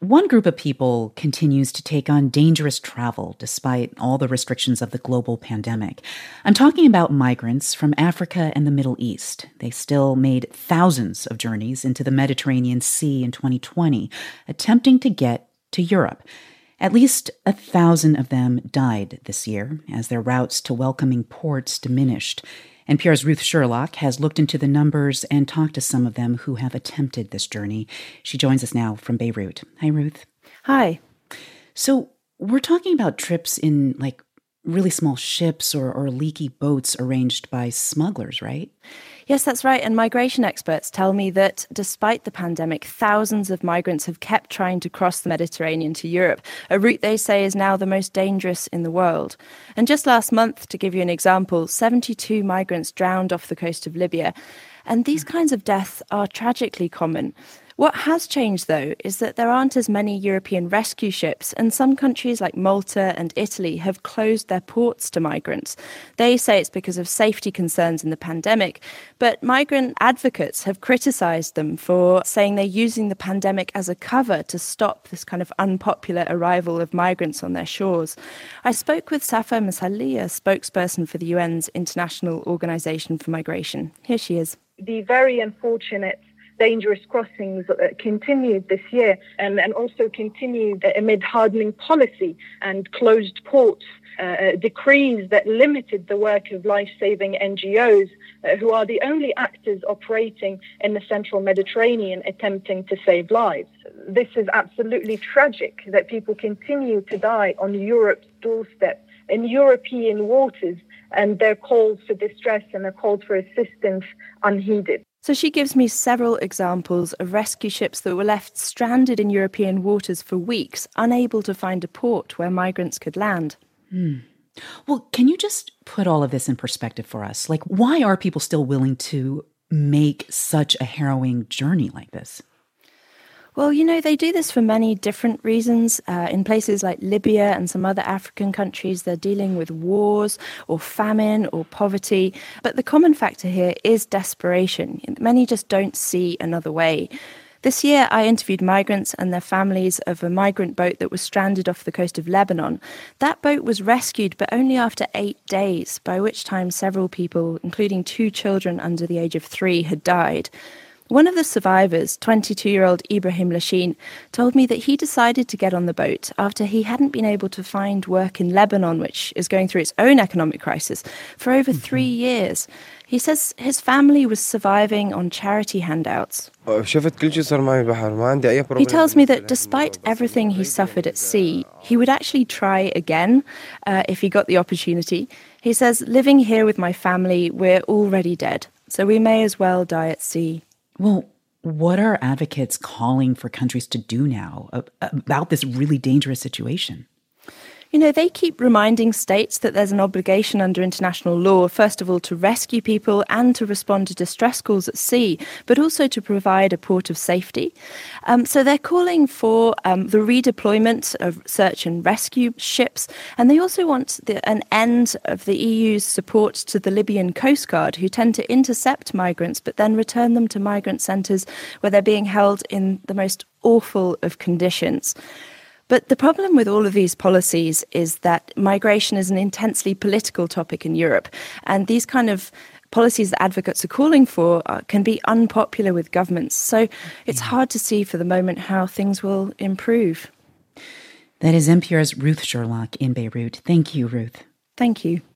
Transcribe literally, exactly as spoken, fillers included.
One group of people continues to take on dangerous travel despite all the restrictions of the global pandemic. I'm talking about migrants from Africa and the Middle East. They still made thousands of journeys into the Mediterranean Sea in twenty twenty, attempting to get to Europe. At least a thousand of them died this year as their routes to welcoming ports diminished. N P R's Ruth Sherlock has looked into the numbers and talked to some of them who have attempted this journey. She joins us now from Beirut. Hi, Ruth. Hi. So we're talking about trips in like really small ships or, or leaky boats arranged by smugglers, right? Yes, that's right. And migration experts tell me that despite the pandemic, thousands of migrants have kept trying to cross the Mediterranean to Europe, a route they say is now the most dangerous in the world. And just last month, to give you an example, seventy-two migrants drowned off the coast of Libya. And these kinds of deaths are tragically common. What has changed, though, is that there aren't as many European rescue ships, and some countries like Malta and Italy have closed their ports to migrants. They say it's because of safety concerns in the pandemic, but migrant advocates have criticised them for saying they're using the pandemic as a cover to stop this kind of unpopular arrival of migrants on their shores. I spoke with Safa Msali, a spokesperson for the U N's International Organization for Migration. Here she is. The very unfortunate dangerous crossings uh, continued this year and, and also continued amid hardening policy and closed ports, uh, decrees that limited the work of life-saving N G Os, uh, who are the only actors operating in the central Mediterranean attempting to save lives. This is absolutely tragic that people continue to die on Europe's doorstep in European waters, and their calls for distress and their calls for assistance unheeded. So she gives me several examples of rescue ships that were left stranded in European waters for weeks, unable to find a port where migrants could land. Hmm. Well, can you just put all of this in perspective for us? Like, why are people still willing to make such a harrowing journey like this? Well, you know, they do this for many different reasons. Uh, in places like Libya and some other African countries, they're dealing with wars or famine or poverty. But the common factor here is desperation. Many just don't see another way. This year, I interviewed migrants and their families of a migrant boat that was stranded off the coast of Lebanon. That boat was rescued, but only after eight days, by which time several people, including two children under the age of three, had died. One of the survivors, twenty-two-year-old Ibrahim Lashin, told me that he decided to get on the boat after he hadn't been able to find work in Lebanon, which is going through its own economic crisis, for over mm-hmm. three years. He says his family was surviving on charity handouts. He tells me that despite everything he suffered at sea, he would actually try again uh, if he got the opportunity. He says, living here with my family, we're already dead, so we may as well die at sea. Well, what are advocates calling for countries to do now about this really dangerous situation? You know, they keep reminding states that there's an obligation under international law, first of all, to rescue people and to respond to distress calls at sea, but also to provide a port of safety. Um, so they're calling for um, the redeployment of search and rescue ships, and they also want the, an end of the E U's support to the Libyan Coast Guard, who tend to intercept migrants but then return them to migrant centres where they're being held in the most awful of conditions. But the problem with all of these policies is that migration is an intensely political topic in Europe. And these kind of policies that advocates are calling for uh, can be unpopular with governments. So it's hard to see for the moment how things will improve. That is N P R's Ruth Sherlock in Beirut. Thank you, Ruth. Thank you.